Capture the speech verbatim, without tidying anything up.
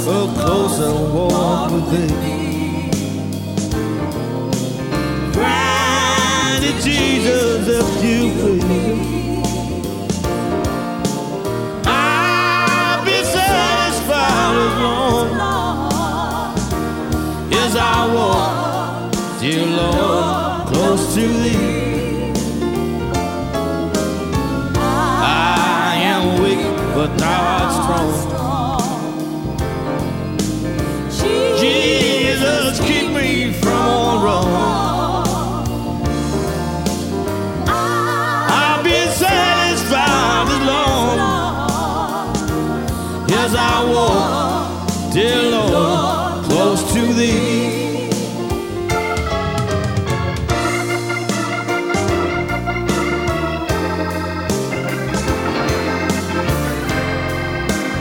a closer walk with thee. Granted, Jesus, if you please, I'll be satisfied as long as I walk, dear Lord, close to thee. I am weak, but thou art strong. Jesus, keep me from all wrong. I'll be satisfied as long as I walk, dear Lord, close to thee.